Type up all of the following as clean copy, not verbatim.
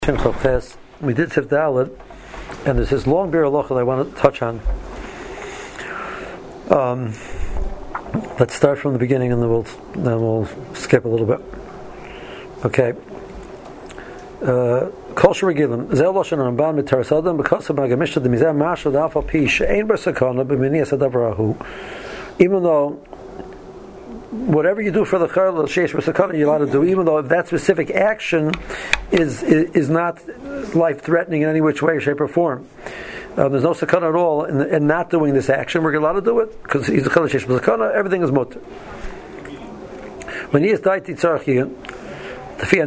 We did Sif Dalet, and there's this long beer halacha that I want to touch on. Let's start from the beginning, and then we'll skip a little bit. Okay. Kol sheregilim zel lashon Ramban mitaras adam because of magamishta demizeh mashal da'afal pi she'ein bar sakana b'minias hadavar hahu. Even though whatever you do for the chayil sheish b'sakana you're allowed to do, even though if that specific action is not life threatening in any which way, shape, or form. There's no sakana at all in not doing this action. We're allowed to do it because he's a chayil sheish b'sakana. Everything is mutter. When he is daiti tzarchiyan, to say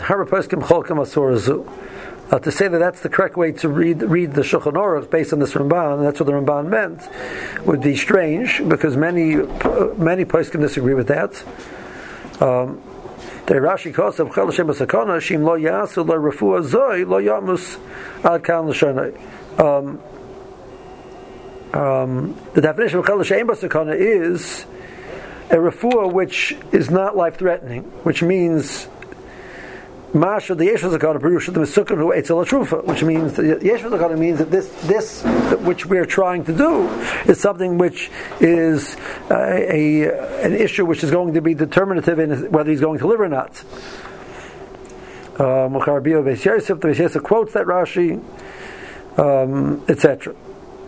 that that's the correct way to read the Shulchan Aruch based on this Ramban, and that's what the Ramban meant, would be strange because many poskim disagree with that. The Rashi calls of Chel Hashem B'Sakana Shim Lo Yasu Lo Refuah Zoi Lo Yamus Ad Kan L'Shonai. The definition of Chel Hashem B'Sakana is a refuah which is not life threatening, which means Masha the Yeshua Zakana Perusha the Mesukah who Eitzel Trufa, which means the Yeshua Zakana means that this which we are trying to do is something which is an issue which is going to be determinative in whether he's going to live or not. Mukharbiyah Beis Yosef, the Beis Yosef quotes that Rashi, etc.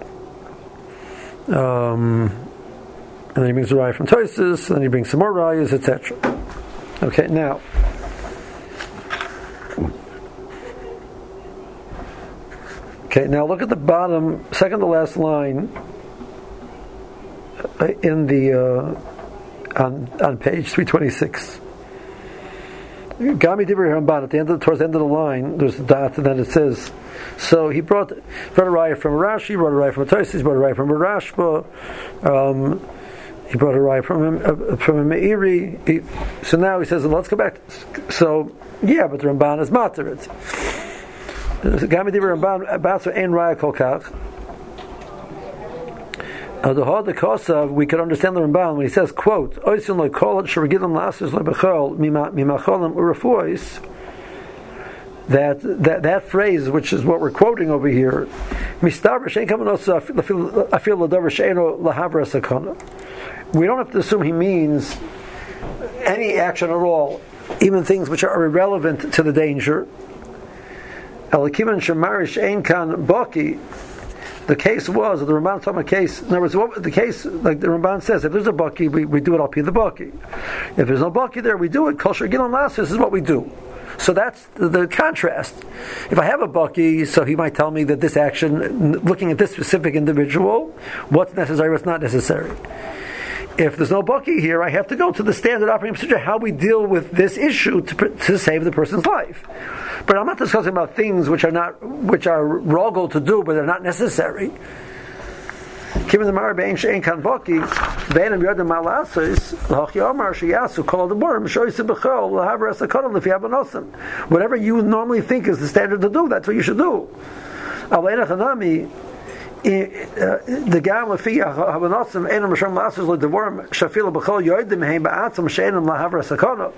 And then he brings a raya from Tosfos, and then he brings some more rayas, etc. Okay, now. Okay, now look at the bottom, second to last line in the on page 326. Gami Dibri Ramban at the end towards the end of the line, there's a dot, and then it says. So he brought a raya from Rashi, brought a raya from Tosfos, brought a raya from Rashba. He brought a raya from a Meiri. So now he says, let's go back. So yeah, but the Ramban is materit. We could understand the Ramban when he says, quote, that phrase, which is what we're quoting over here, we don't have to assume he means any action at all, even things which are irrelevant to the danger. The case was, the Ramban talking about case, in other words, what the case, like the Ramban says, if there's a baki, we do it al pi the baki. If there's no baki there, we do it, kol sheregilim las, this is what we do. So that's the contrast. If I have a baki, so he might tell me that this action, looking at this specific individual, what's necessary, what's not necessary. If there's no baki here, I have to go to the standard operating procedure, how we deal with this issue to save the person's life. But I'm not discussing about things which are rogel to do, but they're not necessary. Given the Marabein Shein Kan Baki, Beinam Yodem Malasis, L'Hachi Omar Sheyasu Kol Adamor M'Shoyis B'Chol L'Haver Esakon L'Fi Abanosim. Whatever you normally think is the standard to do, that's what you should do. Aleina Chanami. The gam lefi habanosim enam masham lasus ledevorim shafila b'chol yoidim heim ba'atzam she'enam lahavra sakana.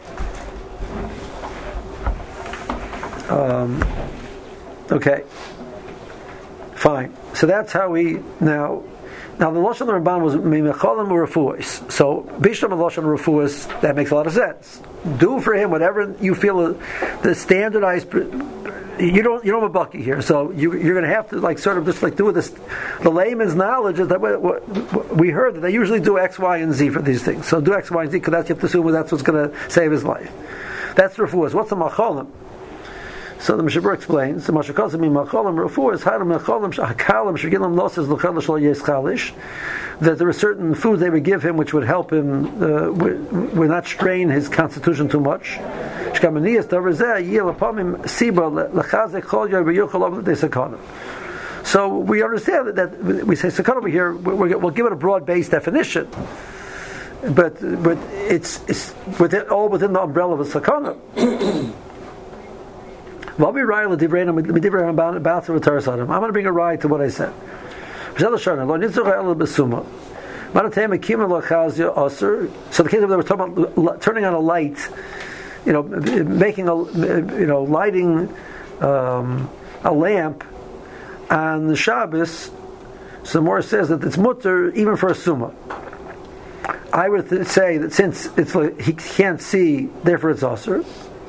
Okay, fine. So that's how we now the lashon of the Ramban was mimechalim u'refuos. So bishlam lashon refuos, that makes a lot of sense. Do for him whatever you feel the standardized. You don't have a bucky here, so you're going to have to sort of just do with this. The layman's knowledge is that we heard that they usually do X, Y, and Z for these things. So do X, Y, and Z because you have to assume that's what's going to save his life. That's refuahs. What's the machalim? So the Mishabur explains the mashakasim in machalim refuahs haram machalim shakalim shagilam losses l'chalish lo yeschalish. That there are certain foods they would give him which would help him, would not strain his constitution too much. So we understand that we say sakana over here. We'll give it a broad-based definition, but it's all within the umbrella of a sakana. I'm going to bring a ride to what I said. So the case of they were talking about turning on a light, making lighting a lamp on the Shabbos, so more says that it's mutter even for a summa. I would say that since it's like he can't see, therefore it's aser.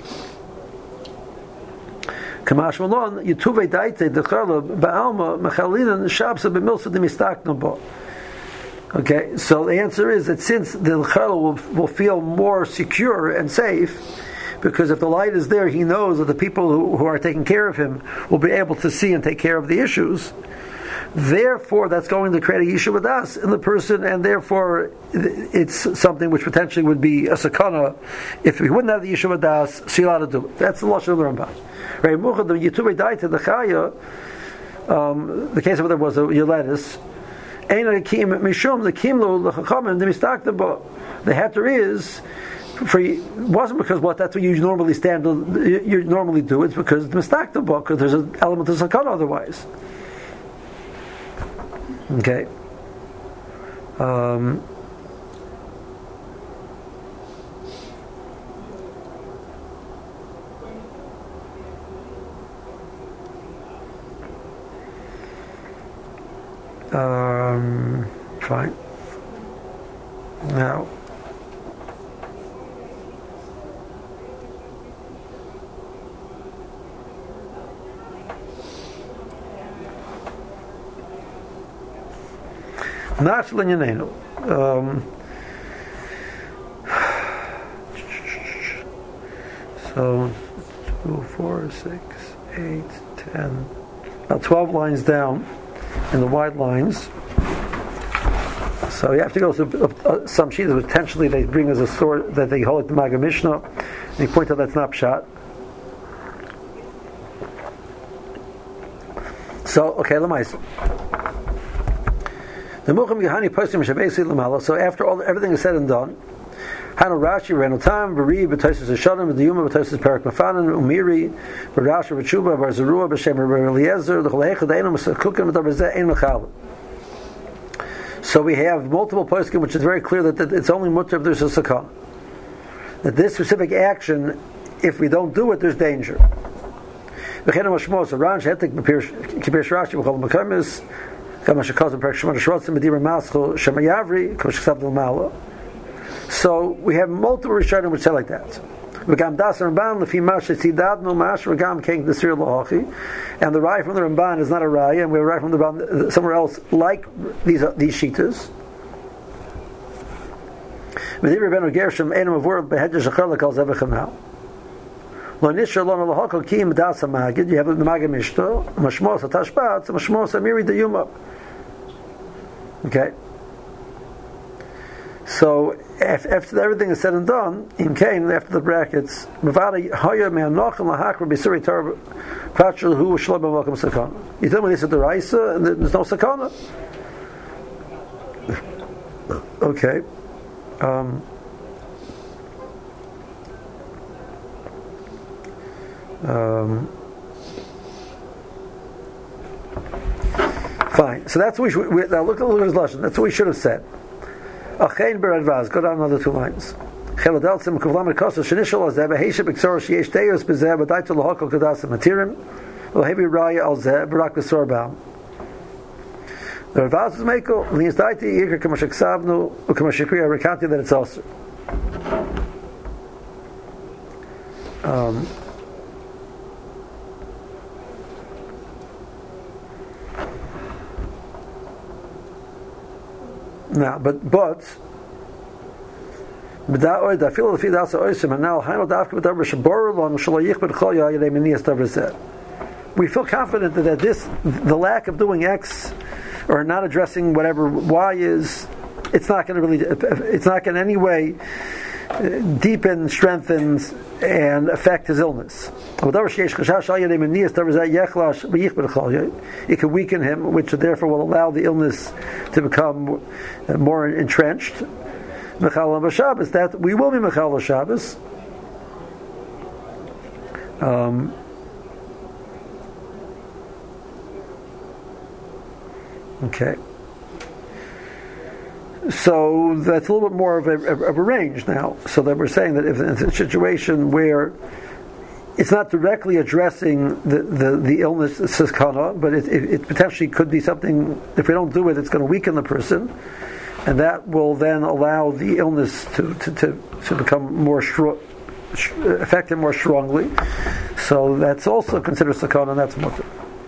Kamash Malon, Yituve Daite, the Chala, Ba'alma, Mechalina, Shabsa, Bemilsa, the Mistaknabo. Okay, so the answer is that since the Chala will feel more secure and safe, because if the light is there, he knows that the people who are taking care of him will be able to see and take care of the issues. Therefore, that's going to create a Yishuv Das in the person, and therefore it's something which potentially would be a sakana if he wouldn't have the Yishuv Das, so you're allowed to do it. That's the Lashon of the Ramban. Right, Muchad, the Yituvei Daita, the Chaya, the case of there was a Yoledis, Ein Akim Mishum, the Kimlo, the Chachamim, the Mistaknabo. The heter is, wasn't because that's what you normally you normally do, it's because the Mistaknabo, because there's an element of sakana otherwise. Okay. Fine. Now, Nashel Yanenu. So 2, 4, 6, 8, 10, about 12 lines down in the wide lines. So you have to go through some sheets which potentially they bring as a sword that they hold it to Maggid Mishnah, and you point out that's not pshat. So okay, Lamais. The Mucham Yehani Postim Shavesi Lamala. So after everything is said and done, Hanu Rashi Renotam Bari B'Tosis Hashanim B'Diyuma B'Tosis Perak Mafanan Umiri B'Rashi B'Tshuba B'Zerua B'Shem B'Eliezer The Choleicha Deinu M'Sakukim B'Darbazeh Ein Mechalel. So we have multiple poskim, which is very clear that it's only mutter if there's a sakana. That this specific action, if we don't do it, there's danger. So we have multiple Rishonim which say like that. And the Rai from the Ramban is not a Rai, and we have a Rai from the Ramban somewhere else like these Shitas. You have the Maggid Mishnah, Mashmos Atashpat, Mashmos Amiri de Yuma. Okay. So after everything is said and done, in Cain, after the brackets, you tell me this is the Raisa and there's no Sakana. Okay. Fine. So that's what we should. Now look at his lesson. That's what we should have said. Achein beradvaz. Go down another 2 lines. Cheladelsim kuvlam ekosa shenishal azeh v'heisha b'ksor sheyesh teos b'zeh v'daitu lahokol kadas matirim v'hevi raya al zeh b'rak b'sor b'am. The Radvaz is meiko v'nis daiti yikar k'mashak savnu u'k'mashakriya rekanti that it's also. Now, but we feel confident that the lack of doing X or not addressing whatever Y is, it's not going to any way deepen, strengthen, and affect his illness. It can weaken him, which therefore will allow the illness to become more entrenched. Mechal Shabbos, that we will be Mechal Shabbos. Okay. So that's a little bit more of a range now. So that we're saying that if it's a situation where it's not directly addressing the illness sakana, but it potentially could be something. If we don't do it, it's going to weaken the person, and that will then allow the illness to become more affect him more strongly. So that's also considered sakana, and that's mutter.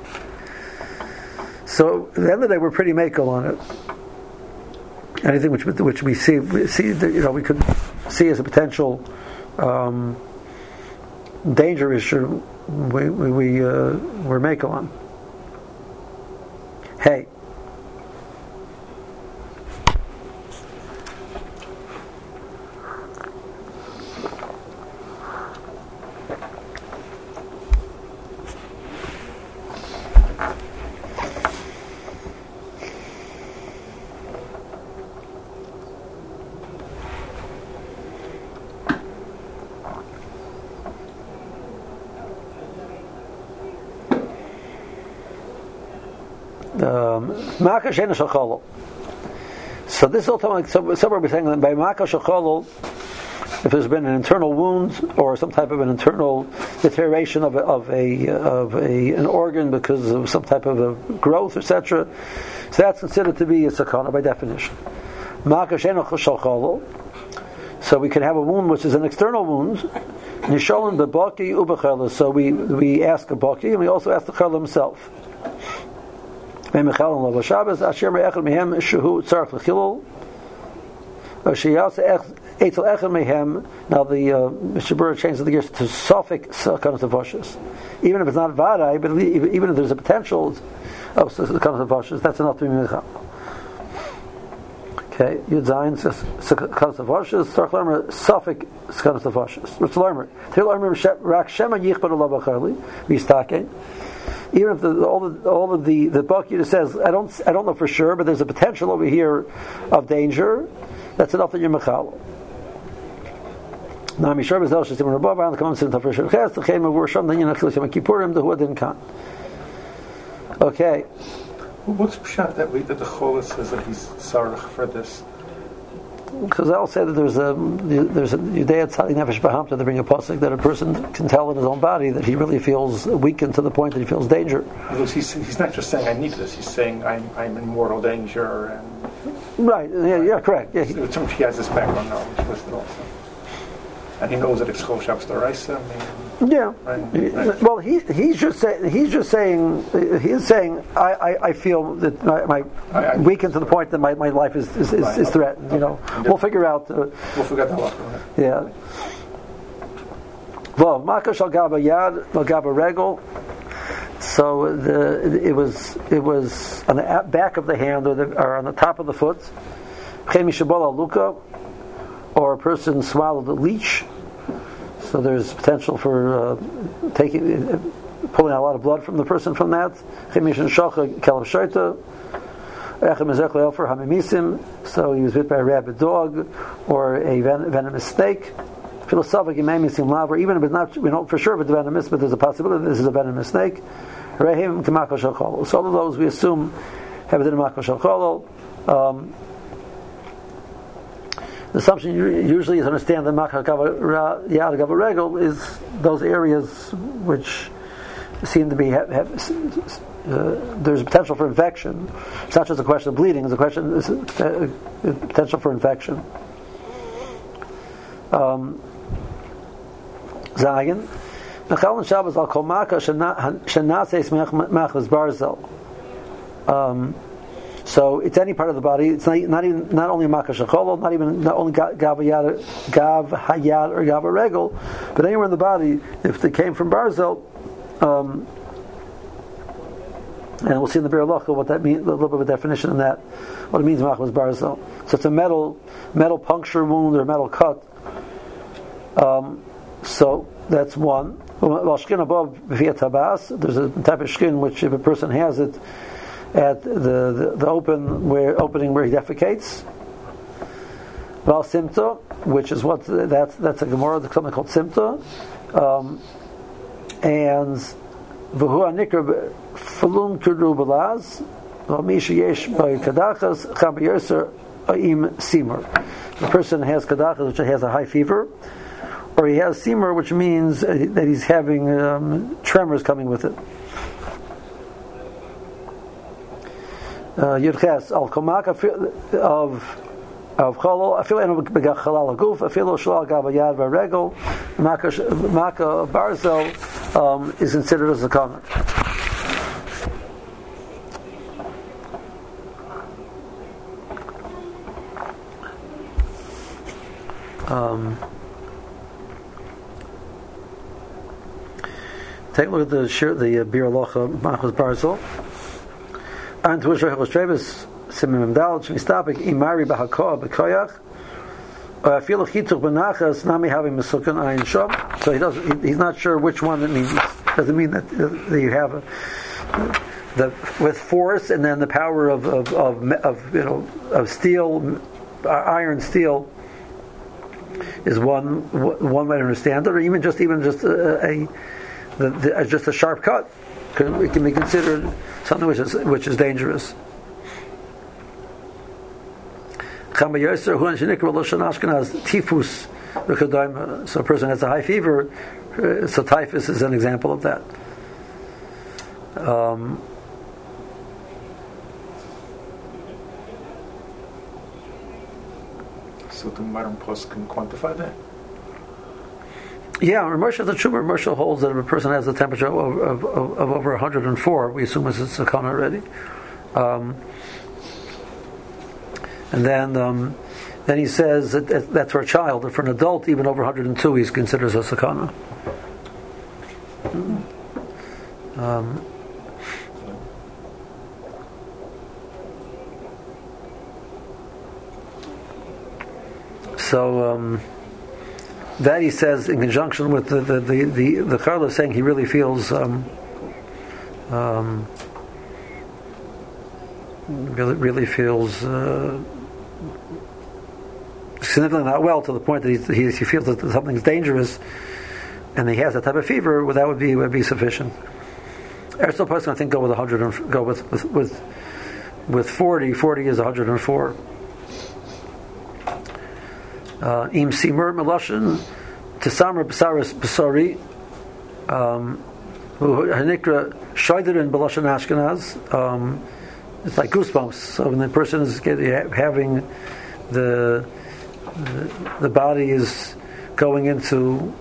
So at the end of the day, we're pretty makel on it. Anything which we see that, we could see as a potential danger issue, we're makel on. Hey. So this is all somewhere we're saying that by Maka Shecholol, if there's been an internal wound or some type of an internal deterioration of an organ because of some type of a growth, etc., so that's considered to be a sakana by definition. Maka Shecholol. So we can have a wound which is an external wound. Nisholim b'baki ubechela. So we ask a baki and we also ask the chel himself. Now the Mr. Burr changes the gears to suffix sakanas avoshes. Even if it's not vaday, but even if there's a potential of sakanas avoshes, that's enough to be mechal. Okay, Yud Zayin says sakanas avoshes. Tzarich learner suffix sakanas avoshes. What's learner? Till learner rak shema yichbar alabachali v'istake. Even if all of the Bakir says, I don't know for sure, but there's a potential over here of danger, that's enough that you're mechal. Now, Mishar Bezel Shasim Rabba Van comes in Tafresh Ches, the Chem of Worsham, then Yanachil Shem Kippurim, the Huadin Khan. Okay. What's pshat that the Chola says that he's sarach for this? Because I'll say that there's a Yudei Tzadi Nefesh Bahamta, they bring a pasuk that a person can tell in his own body that he really feels weakened to the point that he feels danger. He's not just saying I need this; he's saying I'm in mortal danger. And right? Yeah, correct. Yeah, he has this background knowledge listed also, and he knows that it's Chol Shabbos D'Oraisa. Yeah. Right. Well, he's just saying I feel that my weakened to the point that my life is threatened. We'll figure out. We'll figure that out. Yeah. Well, Maka shal gaba yad, gaba regel. So it was on the back of the hand or on the top of the foot. Chemi shabola luka, or a person swallowed a leech. So there's potential for pulling out a lot of blood from the person from that. So he was bit by a rabid dog or a venomous snake. Philosophic or even if it's not, we don't for sure if it's venomous, but there's a possibility this is a venomous snake. So all of those we assume have a din of makal shel. The assumption usually is to understand that Maka Yad Gava Regel is those areas which seem to be there's a potential for infection. It's not just a question of bleeding; it's a potential for infection. Zayin Mechal and Shabbos al Kol Maka Shenaseis Machmas Barzel. So it's any part of the body. It's not only Maka Shecholol, not only Gav Hayad or Gav Regel, but anywhere in the body. If they came from Barzel, and we'll see in the Bir Halacha what that means. A little bit of a definition in that, what it means Machmas Barzel. So it's a metal puncture wound or metal cut. So that's one. While skin above via tabas, there's a type of skin which if a person has it at the opening where he defecates. Val simta, which is what that's a Gemara, something called simta, and v'hu anikra falun kuru balaz v'misha yesh by kadachas chabayerser aim simur. The person has kadachas which has a high fever, or he has simur, which means that he's having tremors coming with it. Yudches al komak of cholol afil enu begachalal aguf afilo shlal gavayad varegel maka barzel is considered as a common. Take a look at the Bir Alocha Machos Barzel. And to which Rechel Strevis Simim Dal Shmistapik Imari Bahakoa Bekoyach. Afilo Chitzuk Benachas Nami having Mesukan Ayin Shom. So he's not sure which one it means. Doesn't mean that you have with force and then the power of steel, iron steel is one way to understand it, or even just a sharp cut. It can be considered something which is dangerous. So a person has a high fever, so typhus is an example of that. So the modern post can quantify that? Yeah, Ramersha the Truma Ramersha holds that if a person has a temperature of over 104, we assume it's a sakana already. And then he says that for a child, or for an adult, even over 102, he considers a sakana. So that he says in conjunction with the Charla saying he really feels really feels significantly not well, to the point that he feels that something's dangerous, and he has that type of fever. That would be sufficient. Aristotle person, I think, go with 100 and go with 40. 40 is 104. Im simur meloshin tisamer besaris besari hanikra shayderin beloshin Ashkenaz. It's like goosebumps. So when the person is having the body is going into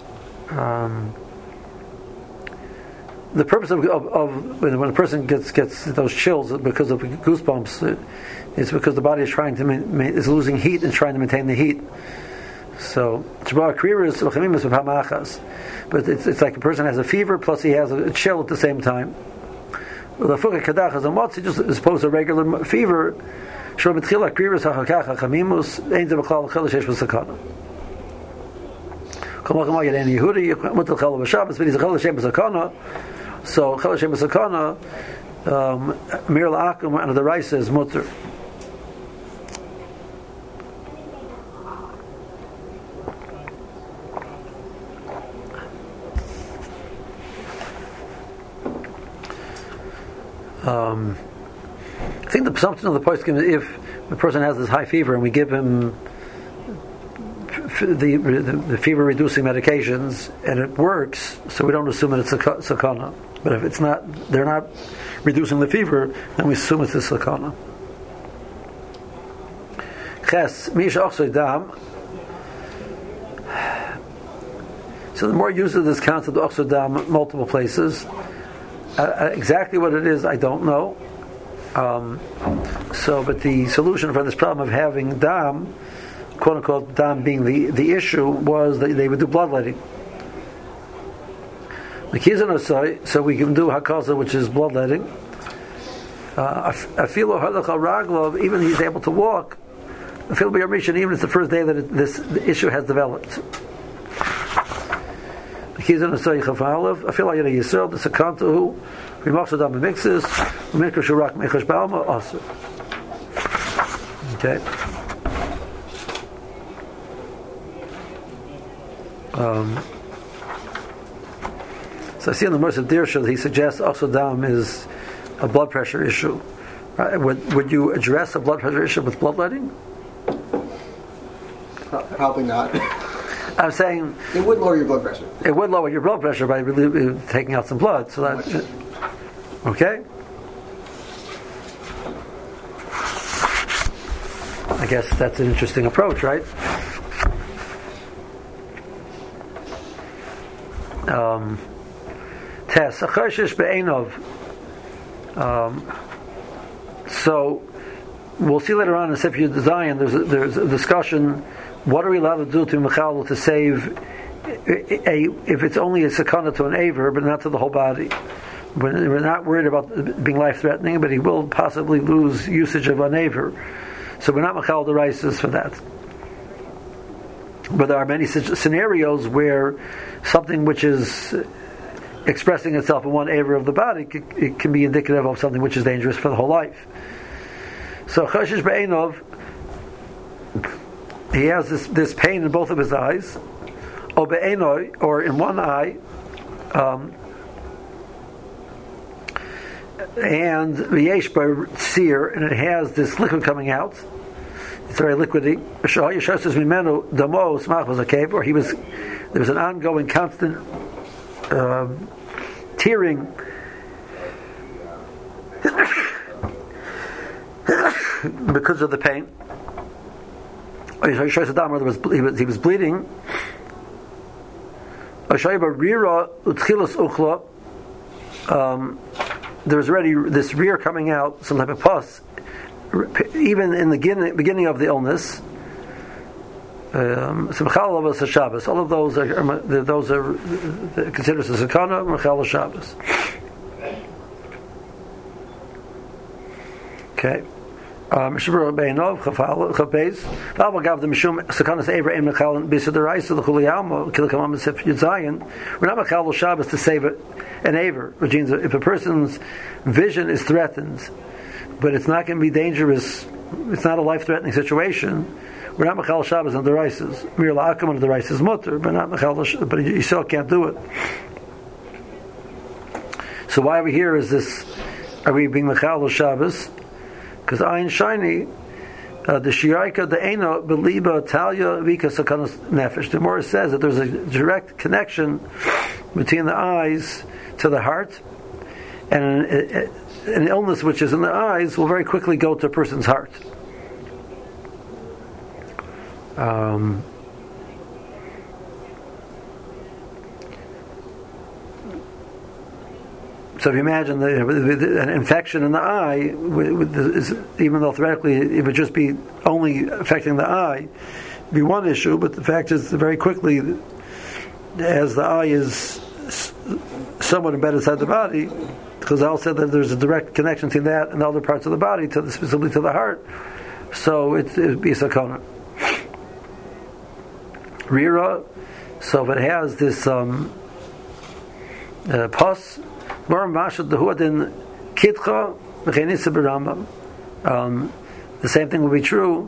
the purpose of when a person gets those chills because of goosebumps, it's because the body is trying to is losing heat and trying to maintain the heat. So, but it's like a person has a fever plus he has a chill at the same time. The fuka kadach is a motzi, just as opposed to regular fever. So he doesn't so Chel Hashem B'Sakana, Mir La'akum, and the Raisa is mutter. I think the presumption of the poskim is if the person has this high fever and we give him the fever reducing medications and it works, so we don't assume that it's a sakana. But if it's not, they're not reducing the fever, then we assume it's a sakana. Ches misha ochsoi dam. So the more use of this concept of ochsoi dam multiple places. Exactly what it is, I don't know. But the solution for this problem of having dam, quote unquote, dam being the issue, was that they would do bloodletting. So we can do hakaza, which is bloodletting. Afilo halachal raglov, even he's able to walk. Afilo b'yom even it's the first day that the issue has developed. Okay. So I see in the Mercer Dirsha he suggests also dam is a blood pressure issue. Would you address a blood pressure issue with bloodletting? Probably not. I'm saying it would lower your blood pressure. It would lower your blood pressure by really taking out some blood. So that okay. I guess that's an interesting approach, right? So we'll see later on in Sefer Zion. There's a discussion. What are we allowed to do to Michal to save if it's only a sakana to an aver, but not to the whole body? We're not worried about being life-threatening, but he will possibly lose usage of an aver. So we're not Michal the rices for that. But there are many scenarios where something which is expressing itself in one area of the body, it can be indicative of something which is dangerous for the whole life. So Choshesh Be'enov, he has this pain in both of his eyes, or Be'enoi, or in one eye, and V'yesh Seer, and it has this liquid coming out. It's very liquidy. Or there was an ongoing, constant tearing because of the pain. He was bleeding. There was already this rear coming out, some type of pus, even in the beginning of the illness. All of those are considered as a sakana, Mechal Shabbos. Okay. Mishmur Beinov Chafez. V'aval gav the mishum sakanas ever em Mechal b'sidaraisa the chuliyalma kilakamam sef Yitzayin. We're not Mechal Shabbos to save an aver, which means if a person's vision is threatened, but it's not going to be dangerous, it's not a life-threatening situation, we're not Mechal Shabbos on the rices. Mir la'akam on the rices mutter, but not Mechal, but you still can't do it. So why are we here? Is this? Are we being Mechal Shabbos? Because Ayin Shiny, the Shiraika, the Eino, Beliba, Talia, Vika, Sakanas Nefesh. The Gemara says that there's a direct connection between the eyes to the heart, and an illness which is in the eyes will very quickly go to a person's heart. So if you imagine an infection in the eye, even though theoretically it would just be only affecting the eye, it'd be one issue, but the fact is very quickly, as the eye is somewhat embedded inside the body, Chazal said that there's a direct connection between that and the other parts of the body, specifically to the heart, so it'd be a sakana. Rira, so if it has this pus, the same thing will be true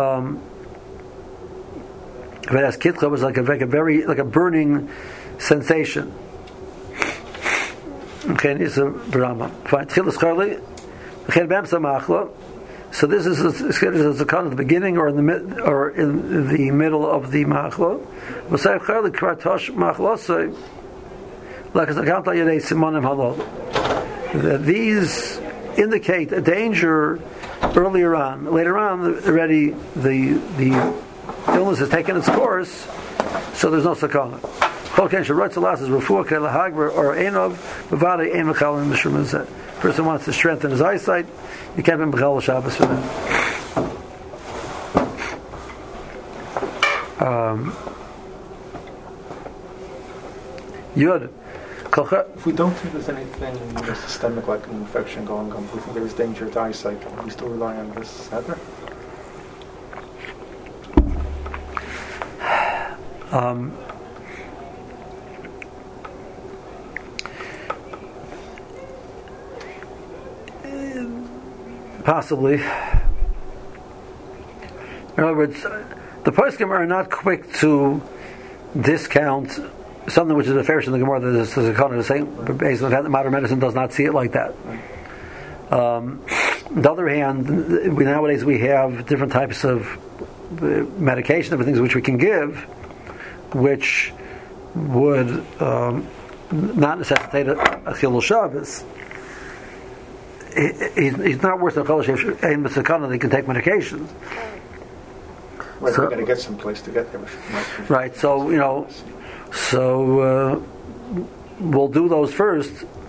if it has kitcha, was like a burning sensation. Okay, so this is a kind of the beginning or in the middle of the machla. These indicate a danger earlier on. Later on, already the illness has taken its course, so there's no sakana. Person wants to strengthen his eyesight, you can't be Mechal Shabbos for that. Yud. If we don't think there's anything systemic like an infection going on, we think there is danger to eyesight, we still rely on this header? Possibly. In other words, the poskim are not quick to discount something which is a farish in the Gemara that is a kind of saying, based on the fact that modern medicine does not see it like that. On the other hand, nowadays we have different types of medication, different things which we can give, which would not necessitate a Chilul Shabbos, he's not worse than Chol Shev Ein B'Sakana. They can take medications. Well, we're going to get some place to get there. Right. So we'll do those first.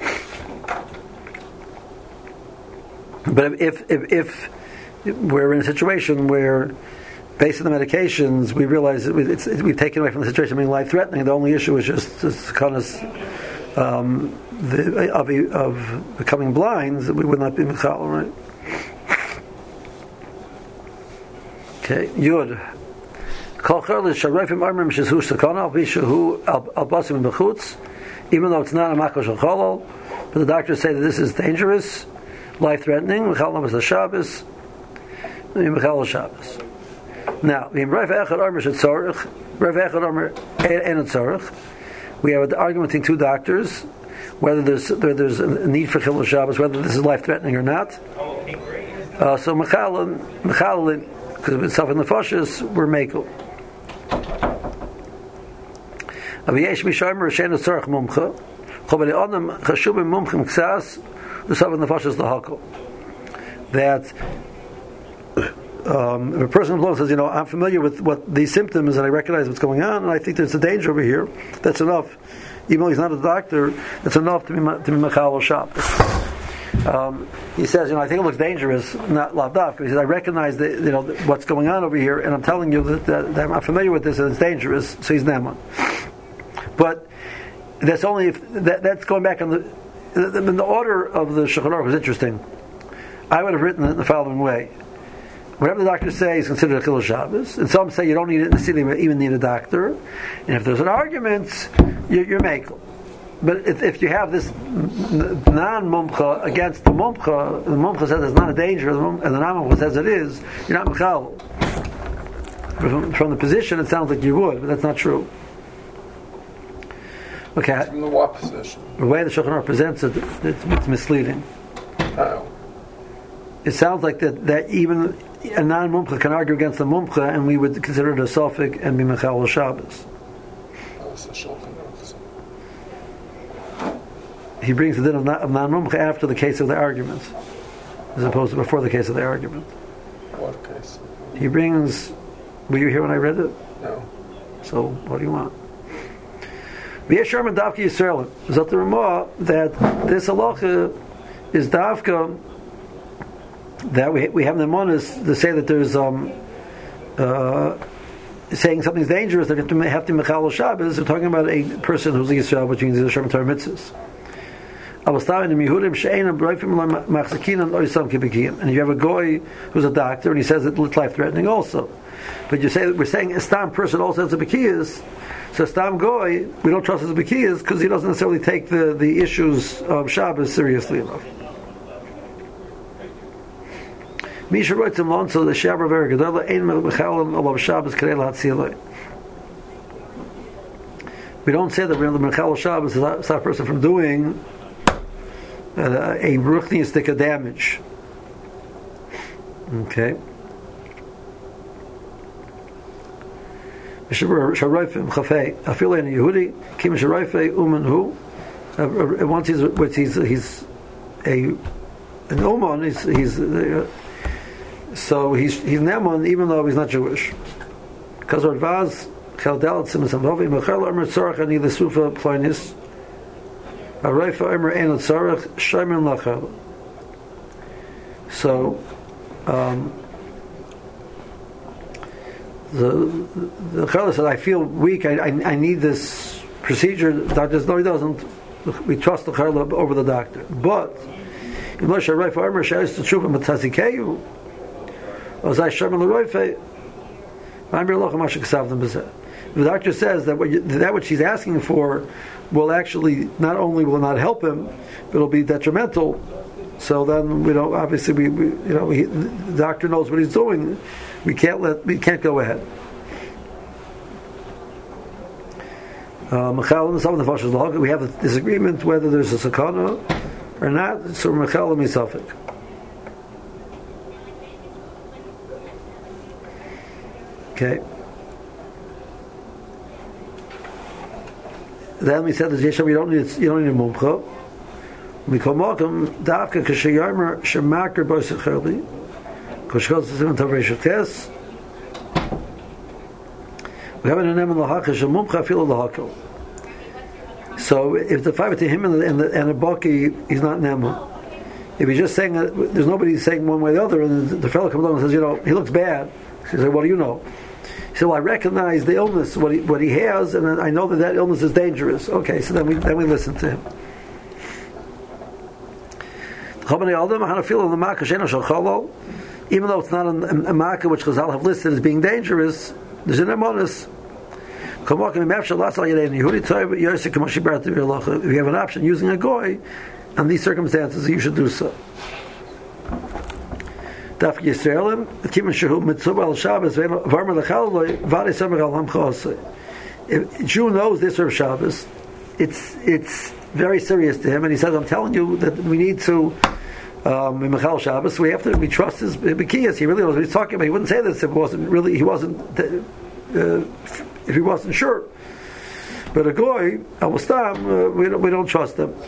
But if we're in a situation where, based on the medications, we realize that we've taken away from the situation being life-threatening, the only issue is just kind of becoming blind, we would not be mechal, right? Okay, Yud. Even though it's not a makosh al, but the doctors say that this is dangerous, life-threatening. Mechal namas the Shabbos, mechal Shabbos. Now, we have an argument between two doctors whether there's a need for Chilul Shabbos, whether this is life-threatening or not. So mechalin, because it's self in the fashis, we're mekel. Aviyesh mishamer shena tzarich mumcha, choveli onam chashubim mumchim ksas, usav in the fashis lahakol. That if a person alone says, I'm familiar with what these symptoms and I recognize what's going on, and I think there's a danger over here, that's enough. Even though he's not a doctor, it's enough to be mechal Shabbos. He says, I think it looks dangerous, not lavdaf, because he says, I recognize what's going on over here, and I'm telling you that I'm familiar with this and it's dangerous, so he's neman. But that's only if that's going back on the order of the Shulchan Aruch was interesting. I would have written it in the following way. Whatever the doctors say is considered a Chilul Shabbos, and some say you don't even need a doctor. And if there's an argument, you're mekel. But if you have this non-mumcha against the mumcha says it's not a danger, and the non-mumcha says it is, you're not mechal. From the position, it sounds like you would, but that's not true. Okay. From the what position? The way the Shulchan Aruch presents it, it's misleading. How? It sounds like that even a non-mumcha can argue against the mumcha, and we would consider it a suffix and be mechal Shabbos. He brings the din of non-mumcha after the case of the argument, as opposed to before the case of the argument. What case? He brings. Were you here when I read it? No. So what do you want? V'yesharman davka Yisraelim. Zot the Ramah that this halacha is davka. That we have the monas to say that there's saying something's dangerous, that you have to mechal Shabbos. We're talking about a person who's a Yisrael, which means he's a Sherman Torah mitzvahs. And if you have a goy who's a doctor and he says it's life-threatening also, but you say that we're saying a stam person also has a bekiyas, so stam goy we don't trust his bekiyas because he doesn't necessarily take the issues of Shabbos seriously enough. Misha writes him on so the Shabbat very good. We don't say that we're the Mechal Shabbos to stop a person from doing a ruchniistic damage. Okay. Once he's an Oman, he's so he's Neman even though he's not Jewish. Because Radvaz Chaldelat Simsamovi Mechal Amr Tzarach Ani the Sufa Ploinis Arayfa Amr Ein Tzarach Shaimin Lachal. So the Chaldelat said, I feel weak, I need this procedure. The doctor says, no, he doesn't. We trust the Chaldelat over the doctor. But if the doctor says that what she's asking for will actually not only will not help him, but it'll be detrimental. So then we don't. Obviously, the doctor knows what he's doing. We can't go ahead. We have a disagreement whether there's a sakana or not. So Mechal misafik. Okay. then we said that you don't need a mumcha. We call Malcolm Davka Kashayarmer Shemakar Boisacheli Koshkos Simon Tavrei Shukes. We have an name in the Hakash Mumcha Filo Lahakil. So if the five to him and a Baki, he's not Nema. If he's just saying that there's nobody saying one way or the other, and the fellow comes along and says, he looks bad. He says, what do you know? He said, well, I recognize the illness, what he has, and I know that illness is dangerous. Okay, so then we listen to him. Even though it's not a makkah which Chazal have listed as being dangerous, there's an emonus. If you have an option using a goy, in these circumstances, you should do so. Daf Yisraelim, Kiman Shehu Mitzvah al Shabbos, Varmer Lechaloi, Vade Samer al Hamchosei. If a Jew knows this of Shabbos, it's very serious to him, and he says, "I'm telling you that we need to in Mechal Shabbos. We trust his Bikiyas. He really knows what he's talking about. He wouldn't say this if he wasn't sure. But a goy, Al-Mustam, we don't trust him."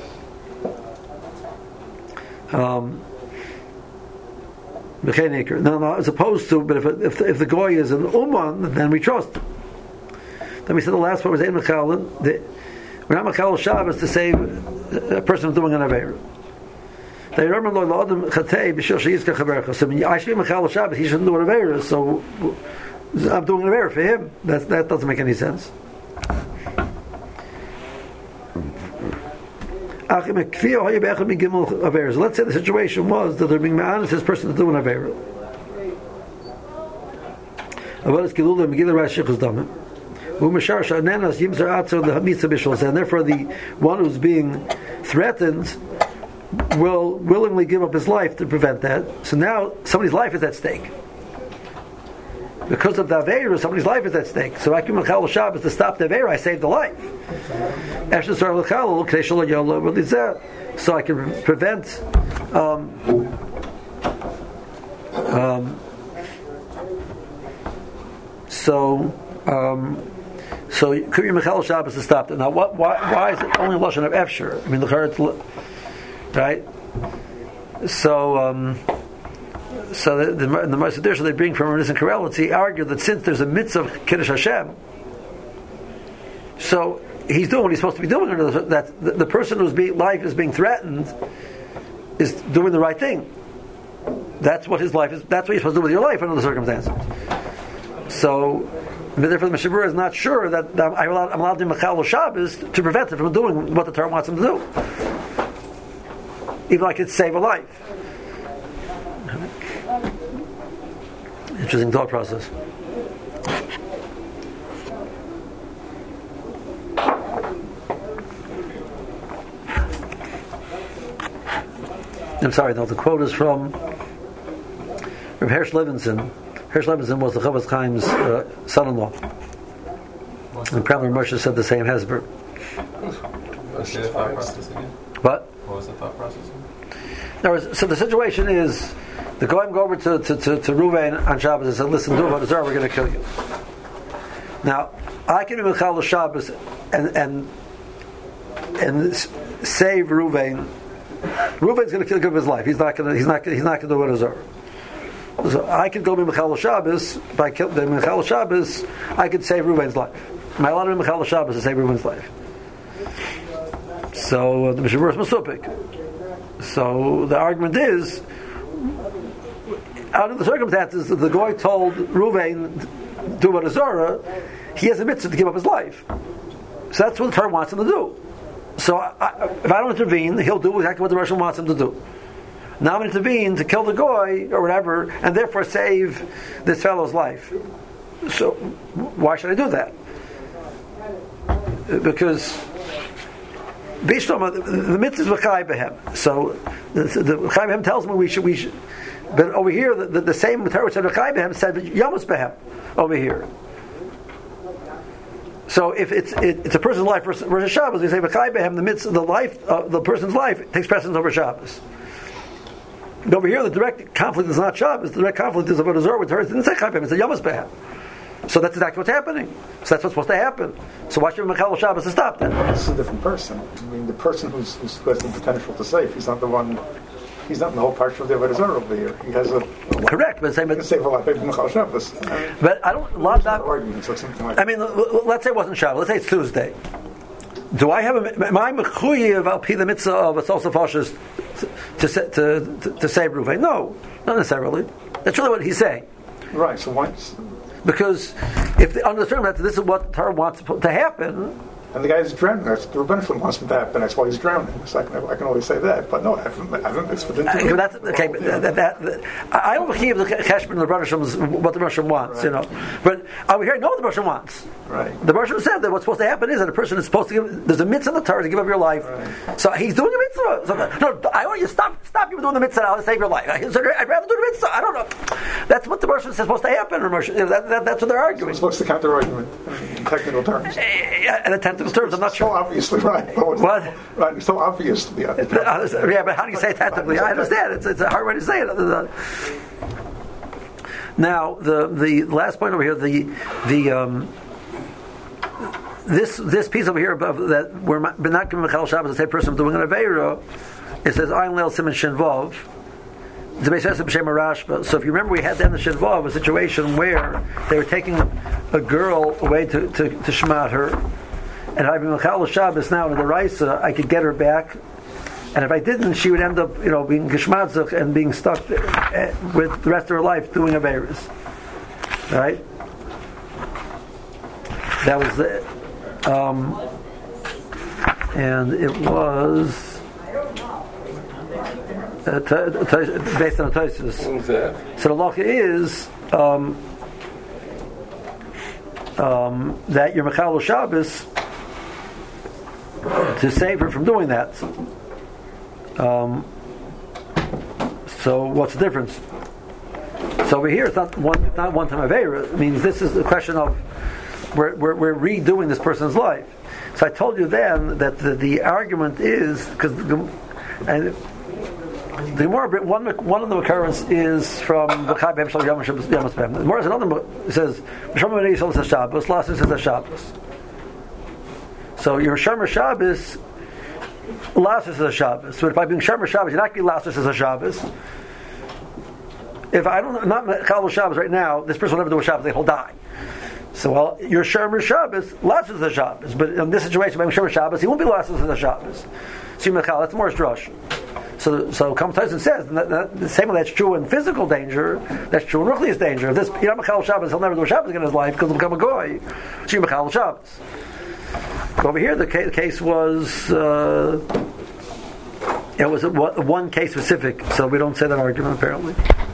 Now, as opposed to, but if the goy is an uman, then we trust him. Then we said the last one was Ein Mechalin. We're not Mechal Shabbos to save a person doing an Aveira. They remember Lo Adam Chatei B'Shil She'Yizka Chabercha. So when I should be Mechal Shabbos, he shouldn't do an Aveira. So I'm doing an Aveira for him. That doesn't make any sense. Let's say the situation was that they're being ma'anis this person to do an Aveira. And therefore the one who's being threatened will willingly give up his life to prevent that. So now somebody's life is at stake. Because of the Aveira, somebody's life is at stake. So I can Mechal Shabbos to stop the Aveira, I saved the life. So I can prevent so Kuri Mechal Shabbos to stop it. Now why is it only Lashon of Efsher? I mean the right? So the Ma'aser they bring from Ranis and Karelitz argue that since there's a mitzvah of Kiddush Hashem, so he's doing what he's supposed to be doing. That the person whose life is being threatened is doing the right thing. That's what his life is. That's what you're supposed to do with your life under the circumstances. So, therefore, the Mishabura is not sure that I'm allowed to do Mechal Shabbos to prevent him from doing what the Torah wants him to do, even though I could save a life. Interesting thought process. I'm sorry, no, the quote is from Reb Hersh Levinson. Hersh Levinson was the Chofetz Chaim's son-in-law. And probably Moshe said the same Hesber. What? What was the thought process? So the situation is, the Goyim go over to Ruvain on Shabbos and said, "Listen, do what is we're going to kill you." Now, I can be Mechal Shabbos and save Ruvain. Ruvain's going to give his life. He's not going to do what is over. So I could go be Mechal Shabbos by killing Mechal Shabbos. I could save Ruvain's life. Am I allowed to be Mechal Shabbos to save Ruvain's life? So the Mishabur is Masupik. So the argument is, out of the circumstances that the Goy told Ruvain do what is Zorah, he has a mitzvah to give up his life. So that's what the Torah wants him to do. So if I don't intervene, he'll do exactly what the Russian wants him to do. Now I'm going to intervene to kill the Goy or whatever, and therefore save this fellow's life. So why should I do that? Because Bishlama, the mitzvah is v'chai behem. So the v'chai behem tells me we should. But over here, the same Torah said v'chai behem said yamus behem over here. So if it's a person's life versus Shabbos, we say v'chai behem, the life, the person's life takes precedence over Shabbos. But over here, the direct conflict is not Shabbos. The direct conflict is about Azor with Torah. It didn't say chai behem; it's a yamus behem. So that's exactly what's happening. So that's what's supposed to happen. So why should we Mechal Shabbos to stop that? This is a different person. I mean, the person who has the potential to save, he's not the one. He's not in the whole part of the Avodah Zarah over here. He has a correct, but same. He can save a lot of Mechal Shabbos. But I don't. Lot that arguments or something like I mean, let's say it wasn't Shabbos. Let's say it's Tuesday. Do I have my mechuyev al pi the mitzvah of a social fascist to save Reuven? No, not necessarily. That's really what he's saying. Right. So why? Because if under the term that this is what Torah wants to happen, and the guy's drowning. That's the Rebbe Shalom wants him to happen. That's why he's drowning. So I can only say that. But no, I haven't mixed with it. That's okay. I don't believe the Cheshbon and the Rebbe Shalom what the Rebbe Shalom wants, right. But over here, I know what the Rebbe Shalom wants. Right. The Rebbe Shalom said that what's supposed to happen is that a person is supposed to give. There's a mitzvah in the Torah to give up your life. Right. So he's doing a mitzvah. So, no, I want you to stop you from doing the mitzvah now to save your life. I'd rather do the mitzvah. I don't know. That's what the Rebbe Shalom says supposed to happen. That's what they're arguing. So it's supposed to counter argument in technical terms. In technical terms, I'm not sure. Obviously, right. What? Right, it's so obvious to be honest. Yeah, but how do you say it tactically? I understand. It's a hard way to say it. Now, the last point over here, this piece over here above that we're not giving Mechal Shabbos the same person doing an Aveira. It says Ayin Leil Siman Shinvav. So if you remember, we had down the Shinvav a situation where they were taking a girl away to shmat her. And if I be Mechal Shabbos now in the Raisa, I could get her back. And if I didn't, she would end up, being Geshmatzach and being stuck with the rest of her life doing Averis. Right? That was it. And it was based on a Tosfos. So the halacha is that your Mechal Shabbos to save her from doing that. So what's the difference? So over here, it's not one time Aveira. It means this is the question of we're redoing this person's life. So I told you then that the argument is because the Gemara, one of the occurrence is from the Chai Be'em Shal Yom Shabbos. The Gemara is another. It says Mishram B'nei Yisrael says Shabbos, Lasus says Shabbos. So your Shomer Shabbos, Lasus is a Shabbos. So if I bring Shomer Shabbos, you're not going to be Lasus as a Shabbos. If I'm not Mechal Shabbos right now, this person will never do a Shabbos, he'll die. So your Shomer Shabbos, Lasus is a Shabbos. But in this situation, by Shomer Shabbos, he won't be Lasus as a Shabbos. So Mechal, that's more drush. So Kam Tyson says the same way that's true in physical danger, that's true in ruchnius danger. If this Mechal Shabbos, he'll never do a Shabbos again in his life because he'll become a goy. So Mechal Shabbos. Over here, the case was it was one case specific, so we don't say that argument apparently.